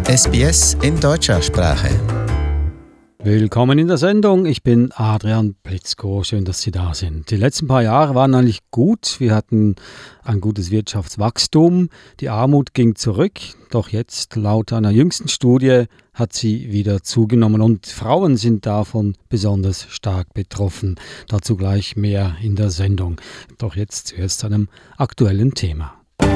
SBS in deutscher Sprache. Willkommen in der Sendung. Ich bin Adrian Plitzko. Schön, dass Sie da sind. Die letzten paar Jahre waren eigentlich gut. Wir hatten ein gutes Wirtschaftswachstum. Die Armut ging zurück. Doch jetzt, laut einer jüngsten Studie, hat sie wieder zugenommen. Und Frauen sind davon besonders stark betroffen. Dazu gleich mehr in der Sendung. Doch jetzt zuerst zu einem aktuellen Thema.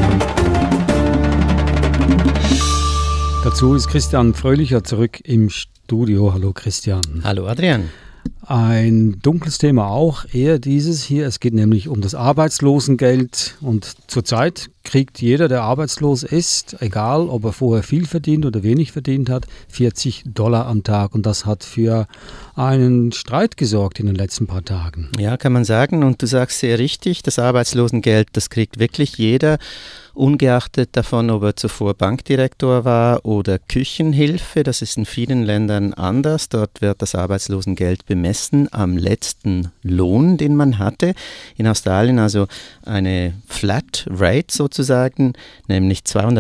Dazu ist Christian Fröhlicher zurück im Studio. Hallo Christian. Hallo Adrian. Ein dunkles Thema auch, eher dieses hier. Es geht nämlich um das Arbeitslosengeld. Und zurzeit kriegt jeder, der arbeitslos ist, egal ob er vorher viel verdient oder wenig verdient hat, $40 am Tag. Und das hat für einen Streit gesorgt in den letzten paar Tagen. Ja, kann man sagen. Und du sagst sehr richtig, das Arbeitslosengeld, das kriegt wirklich jeder. Ungeachtet davon, ob er zuvor Bankdirektor war oder Küchenhilfe. Das ist in vielen Ländern anders. Dort wird das Arbeitslosengeld bemessen am letzten Lohn, den man hatte. In Australien also eine Flat Rate sozusagen, nämlich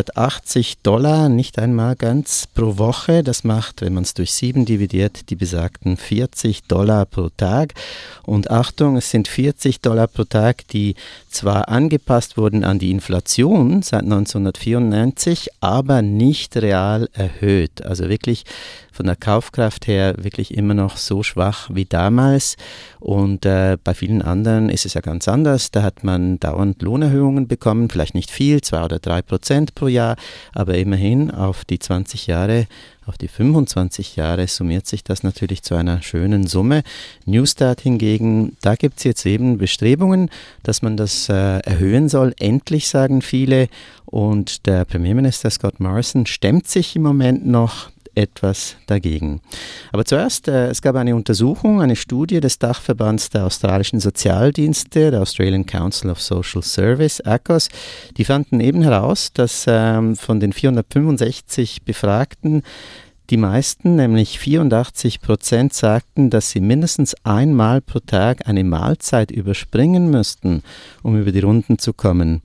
$280, nicht einmal ganz pro Woche. Das macht, wenn man es durch 7 dividiert, die besagten $40 pro Tag. Und Achtung, es sind $40 pro Tag, die zwar angepasst wurden an die Inflation seit 1994, aber nicht real erhöht. Also wirklich von der Kaufkraft her wirklich immer noch so schwach wie damals. Und bei vielen anderen ist es ja ganz anders. Da hat man dauernd Lohnerhöhungen bekommen, vielleicht nicht viel, 2 oder 3% pro Jahr, aber immerhin auf die 20 Jahre, auf die 25 Jahre summiert sich das natürlich zu einer schönen Summe. Newstart hingegen, da gibt es jetzt eben Bestrebungen, dass man das erhöhen soll. Endlich, sagen viele. Und der Premierminister Scott Morrison stemmt sich im Moment noch etwas dagegen. Aber zuerst, es gab eine Untersuchung, eine Studie des Dachverbands der australischen Sozialdienste, der Australian Council of Social Service, ACOS. Die fanden eben heraus, dass von den 465 Befragten die meisten, nämlich 84%, sagten, dass sie mindestens einmal pro Tag eine Mahlzeit überspringen müssten, um über die Runden zu kommen.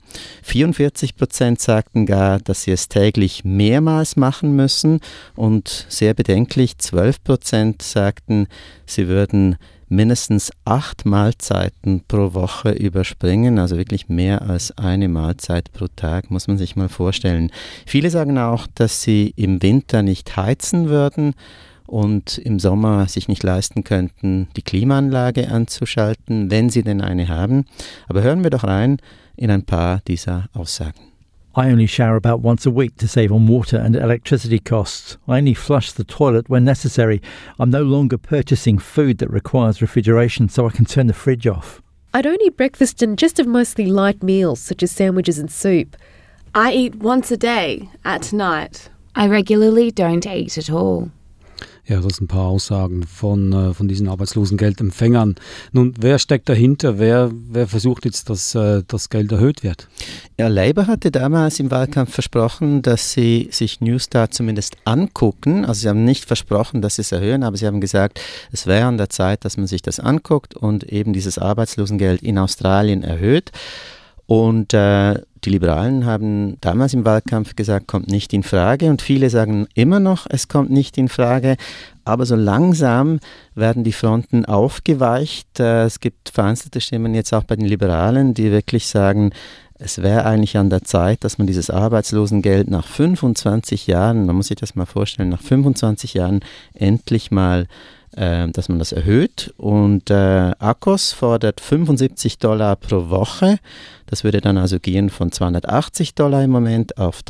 44% sagten gar, dass sie es täglich mehrmals machen müssen und sehr bedenklich, 12% sagten, sie würden mindestens 8 Mahlzeiten pro Woche überspringen, also wirklich mehr als eine Mahlzeit pro Tag, muss man sich mal vorstellen. Viele sagen auch, dass sie im Winter nicht heizen würden und im Sommer sich nicht leisten könnten, die Klimaanlage anzuschalten, wenn sie denn eine haben. Aber hören wir doch rein in ein paar dieser Aussagen. I only shower about once a week to save on water and electricity costs. I only flush the toilet when necessary. I'm no longer purchasing food that requires refrigeration so I can turn the fridge off. I don't eat breakfast and just have mostly light meals such as sandwiches and soup. I eat once a day at night. I regularly don't eat at all. Ja, das sind ein paar Aussagen von diesen Arbeitslosengeldempfängern. Nun, wer steckt dahinter? Wer versucht jetzt, dass das Geld erhöht wird? Ja, Labour hatte damals im Wahlkampf versprochen, dass sie sich Newstart zumindest angucken. Also sie haben nicht versprochen, dass sie es erhöhen, aber sie haben gesagt, es wäre an der Zeit, dass man sich das anguckt und eben dieses Arbeitslosengeld in Australien erhöht. Und die Liberalen haben damals im Wahlkampf gesagt, kommt nicht in Frage. Und viele sagen immer noch, es kommt nicht in Frage. Aber so langsam werden die Fronten aufgeweicht. Es gibt vereinzelte Stimmen jetzt auch bei den Liberalen, die wirklich sagen, es wäre eigentlich an der Zeit, dass man dieses Arbeitslosengeld nach 25 Jahren, man muss sich das mal vorstellen, nach 25 Jahren endlich mal dass man das erhöht. Und ACOS fordert $75 pro Woche. Das würde dann also gehen von $280 im Moment auf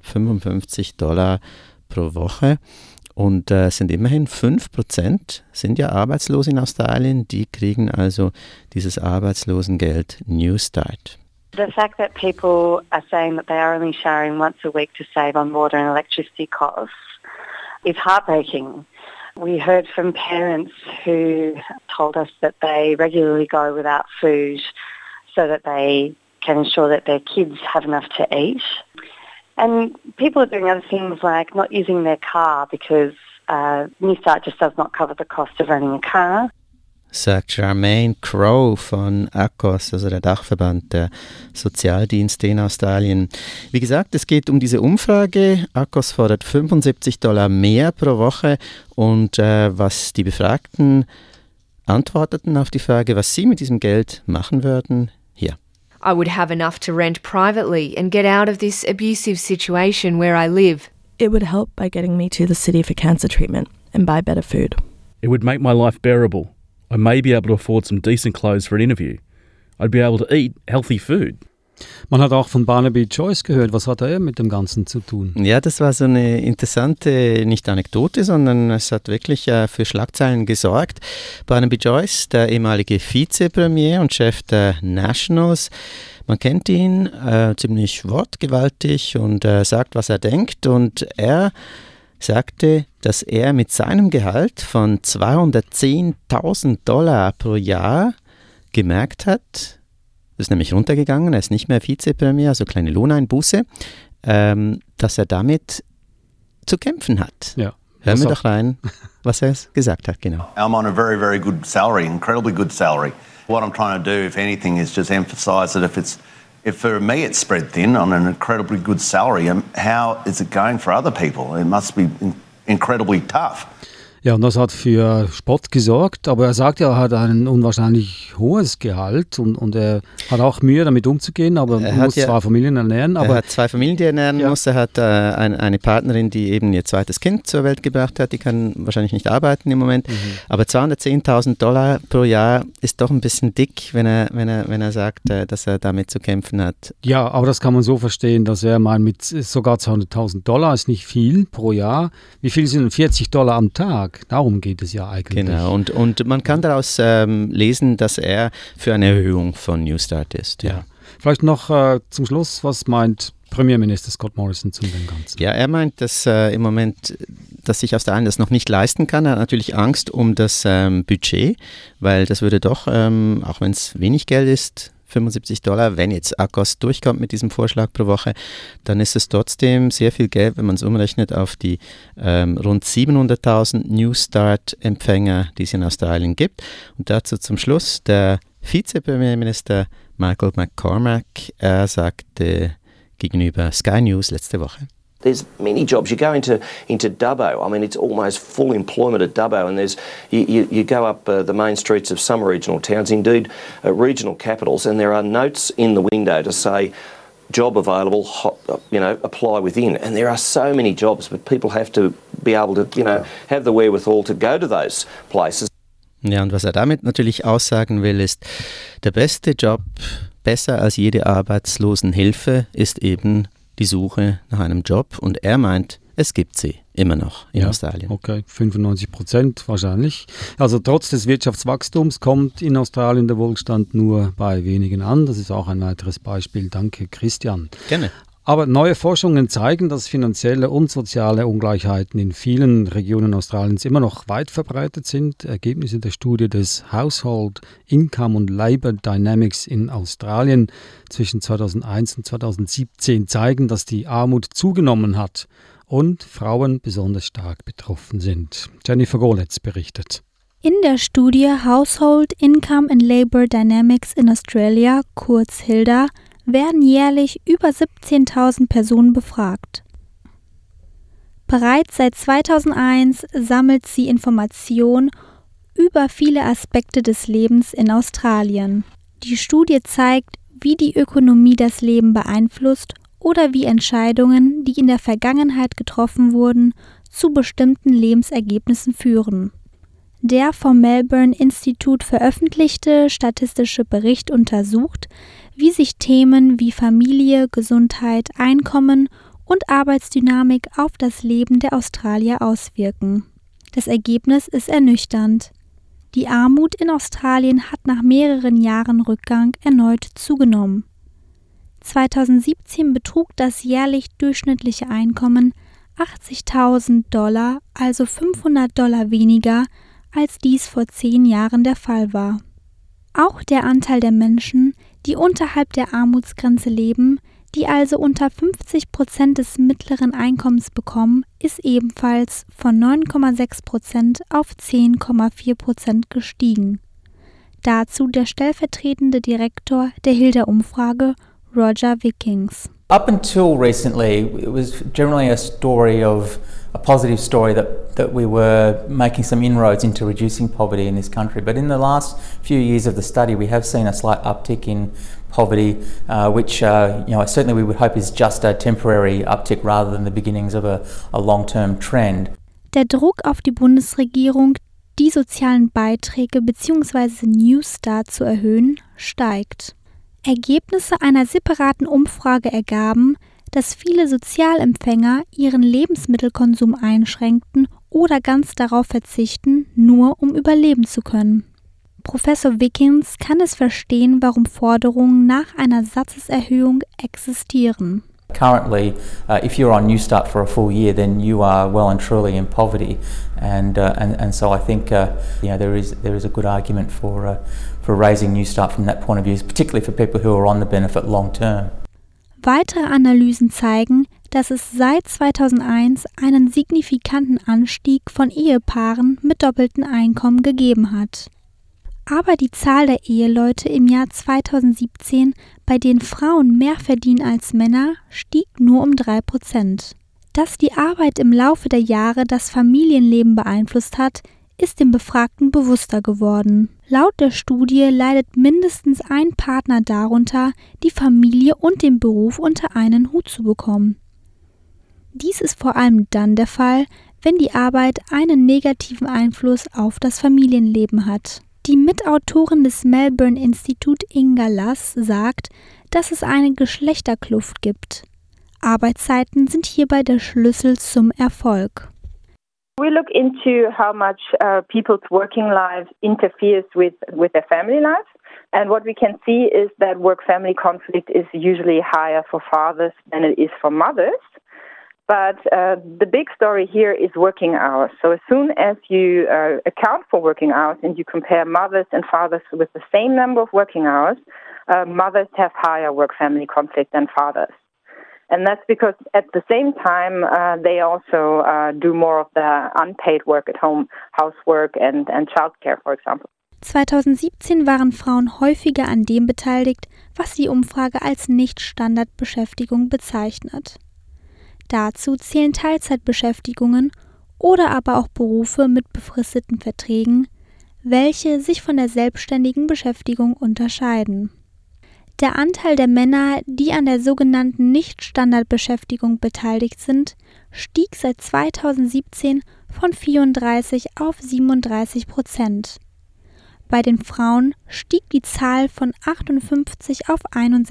$355 pro Woche. Und sind immerhin 5%, sind ja arbeitslos in Australien, die kriegen also dieses Arbeitslosengeld Newstart. The fact that people are saying that they are only showering once a week to save on water and electricity costs is heartbreaking. We heard from parents who told us that they regularly go without food so that they can ensure that their kids have enough to eat. And people are doing other things like not using their car because Newstart just does not cover the cost of running a car. sagt Jermaine Crow von ACOS, also der Dachverband der Sozialdienste in Australien. Wie gesagt, es geht um diese Umfrage. ACOS fordert $75 mehr pro Woche und was die Befragten antworteten auf die Frage, was sie mit diesem Geld machen würden, hier. I would have enough to rent privately and get out of this abusive situation where I live. It would help by getting me to the city for cancer treatment and buy better food. It would make my life bearable. I may be able to afford some decent clothes for an interview. I'd be able to eat healthy food. Man hat auch von Barnaby Joyce gehört. Was hat er mit dem Ganzen zu tun? Ja, das war so eine interessante, nicht Anekdote, sondern es hat wirklich für Schlagzeilen gesorgt. Barnaby Joyce, der ehemalige Vizepremier und Chef der Nationals, man kennt ihn, ziemlich wortgewaltig und sagt, was er denkt. Und er sagte, dass er mit seinem Gehalt von $210.000 pro Jahr gemerkt hat, das ist nämlich runtergegangen, er ist nicht mehr Vizepremier, also kleine Lohneinbuße, dass er damit zu kämpfen hat. Ja. Hören wir doch rein, was er gesagt hat, genau. I'm on a very, very good salary, incredibly good salary. What I'm trying to do, if anything, is just emphasise that if for me it's spread thin on an incredibly good salary, how is it going for other people? It must be incredibly tough. Ja, und das hat für Spott gesorgt, aber er sagt ja, er hat ein unwahrscheinlich hohes Gehalt und er hat auch Mühe, damit umzugehen, aber er muss zwei Familien ernähren. Aber er hat zwei Familien, die er ernähren muss. Er hat eine Partnerin, die eben ihr zweites Kind zur Welt gebracht hat, die kann wahrscheinlich nicht arbeiten im Moment. Aber $210.000 pro Jahr ist doch ein bisschen dick, wenn er sagt, dass er damit zu kämpfen hat. Ja, aber das kann man so verstehen, dass er meint, mit sogar $200.000 ist nicht viel pro Jahr. Wie viel sind denn $40 am Tag? Darum geht es ja eigentlich. Genau, und man kann daraus lesen, dass er für eine Erhöhung von New Start ist. Ja. Vielleicht noch zum Schluss, was meint Premierminister Scott Morrison zu dem Ganzen? Ja, er meint, dass im Moment, dass sich Australien das noch nicht leisten kann. Er hat natürlich Angst um das Budget, weil das würde doch, auch wenn es wenig Geld ist, $75, wenn jetzt ACOS durchkommt mit diesem Vorschlag pro Woche, dann ist es trotzdem sehr viel Geld, wenn man es umrechnet auf die rund 700.000 New Start-Empfänger, die es in Australien gibt. Und dazu zum Schluss der Vizepremierminister Michael McCormack, er sagte gegenüber Sky News letzte Woche: There's many jobs. You go into Dubbo. I mean, it's almost full employment at Dubbo, and there's you go up the main streets of some regional towns, indeed regional capitals, and there are notes in the window to say job available, apply within. And there are so many jobs, but people have to be able to, have the wherewithal to go to those places. Ja, und was er damit natürlich aussagen will, ist, der beste Job, besser als jede Arbeitslosenhilfe, ist eben die Suche nach einem Job, und er meint, es gibt sie immer noch in Australien. Okay, 95% wahrscheinlich. Also trotz des Wirtschaftswachstums kommt in Australien der Wohlstand nur bei wenigen an. Das ist auch ein weiteres Beispiel. Danke, Christian. Gerne. Aber neue Forschungen zeigen, dass finanzielle und soziale Ungleichheiten in vielen Regionen Australiens immer noch weit verbreitet sind. Ergebnisse der Studie des Household Income and Labour Dynamics in Australien zwischen 2001 und 2017 zeigen, dass die Armut zugenommen hat und Frauen besonders stark betroffen sind. Jennifer Goletz berichtet. In der Studie Household Income and Labour Dynamics in Australia, kurz HILDA, werden jährlich über 17.000 Personen befragt. Bereits seit 2001 sammelt sie Informationen über viele Aspekte des Lebens in Australien. Die Studie zeigt, wie die Ökonomie das Leben beeinflusst oder wie Entscheidungen, die in der Vergangenheit getroffen wurden, zu bestimmten Lebensergebnissen führen. Der vom Melbourne Institut veröffentlichte statistische Bericht untersucht, wie sich Themen wie Familie, Gesundheit, Einkommen und Arbeitsdynamik auf das Leben der Australier auswirken. Das Ergebnis ist ernüchternd. Die Armut in Australien hat nach mehreren Jahren Rückgang erneut zugenommen. 2017 betrug das jährlich durchschnittliche Einkommen $80.000, also $500 weniger, als dies vor 10 Jahren der Fall war. Auch der Anteil der Menschen, die unterhalb der Armutsgrenze leben, die also unter 50% des mittleren Einkommens bekommen, ist ebenfalls von 9,6% auf 10,4% gestiegen. Dazu der stellvertretende Direktor der Hilda-Umfrage, Roger Wickings. Up until recently, it was generally a positive story that we were making some inroads into reducing poverty in this country. But in the last few years of the study, we have seen a slight uptick in poverty, which certainly we would hope is just a temporary uptick rather than the beginnings of a long-term trend. Der Druck auf die Bundesregierung, die sozialen Beiträge bzw. New Start zu erhöhen, steigt. Ergebnisse einer separaten Umfrage ergaben, dass viele Sozialempfänger ihren Lebensmittelkonsum einschränkten oder ganz darauf verzichten, nur um überleben zu können. Professor Wickings kann es verstehen, warum Forderungen nach einer Satzeserhöhung existieren. Currently, if you're on New Start for a full year, then you are well and truly in poverty, and so I think there is a good argument for raising New Start from that point of view, particularly for people who are on the benefit long term. Weitere Analysen zeigen, dass es seit 2001 einen signifikanten Anstieg von Ehepaaren mit doppeltem Einkommen gegeben hat. Aber die Zahl der Eheleute im Jahr 2017, bei denen Frauen mehr verdienen als Männer, stieg nur um 3%. Dass die Arbeit im Laufe der Jahre das Familienleben beeinflusst hat, ist den Befragten bewusster geworden. Laut der Studie leidet mindestens ein Partner darunter, die Familie und den Beruf unter einen Hut zu bekommen. Dies ist vor allem dann der Fall, wenn die Arbeit einen negativen Einfluss auf das Familienleben hat. Die Mitautorin des Melbourne Institute Inga Lass sagt, dass es eine Geschlechterkluft gibt. Arbeitszeiten sind hierbei der Schlüssel zum Erfolg. We look into how much people's working lives interferes with their family life. And what we can see is that work-family conflict is usually higher for fathers than it is for mothers. But the big story here is working hours. So as soon as you account for working hours and you compare mothers and fathers with the same number of working hours, mothers have higher work-family conflict than fathers. And that's because at the same time, they also do more of the unpaid work at home, housework and childcare, for example. 2017 waren Frauen häufiger an dem beteiligt, was die Umfrage als Nicht-Standardbeschäftigung bezeichnet. Dazu zählen Teilzeitbeschäftigungen oder aber auch Berufe mit befristeten Verträgen, welche sich von der selbstständigen Beschäftigung unterscheiden. Der Anteil der Männer, die an der sogenannten Nicht-Standardbeschäftigung beteiligt sind, stieg seit 2017 von 34 auf 37%. Bei den Frauen stieg die Zahl von 58 auf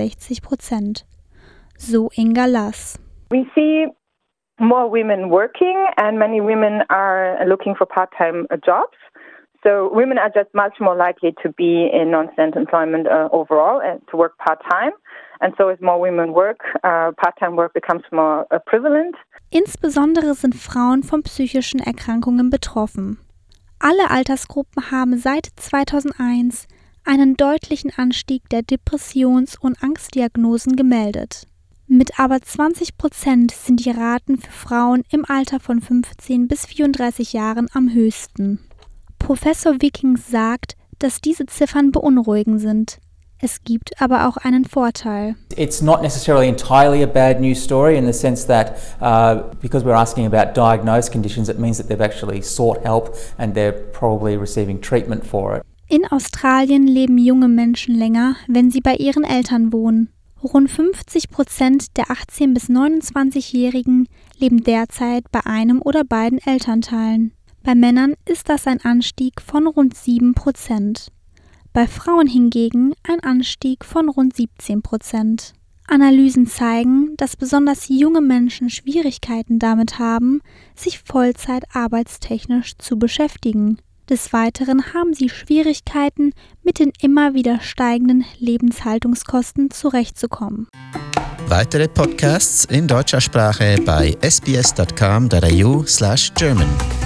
61%. So Inga Lass. We see more women working and many women are looking for part-time jobs. So women are just much more likely to be in non-standard employment overall and to work part-time. And so as more women work, part-time work becomes more prevalent. Insbesondere sind Frauen von psychischen Erkrankungen betroffen. Alle Altersgruppen haben seit 2001 einen deutlichen Anstieg der Depressions- und Angstdiagnosen gemeldet. Mit aber 20% sind die Raten für Frauen im Alter von 15 bis 34 Jahren am höchsten. Professor Wickings sagt, dass diese Ziffern beunruhigend sind. Es gibt aber auch einen Vorteil. It's not necessarily entirely a bad news story in the sense that because we're asking about diagnosed conditions, it means that they've actually sought help and they're probably receiving treatment for it. In Australien leben junge Menschen länger, wenn sie bei ihren Eltern wohnen. Rund 50% der 18- bis 29-Jährigen leben derzeit bei einem oder beiden Elternteilen. Bei Männern ist das ein Anstieg von rund 7%. Bei Frauen hingegen ein Anstieg von rund 17%. Analysen zeigen, dass besonders junge Menschen Schwierigkeiten damit haben, sich Vollzeit arbeitstechnisch zu beschäftigen. Des Weiteren haben sie Schwierigkeiten, mit den immer wieder steigenden Lebenshaltungskosten zurechtzukommen. Weitere Podcasts in deutscher Sprache bei sbs.com.au/German.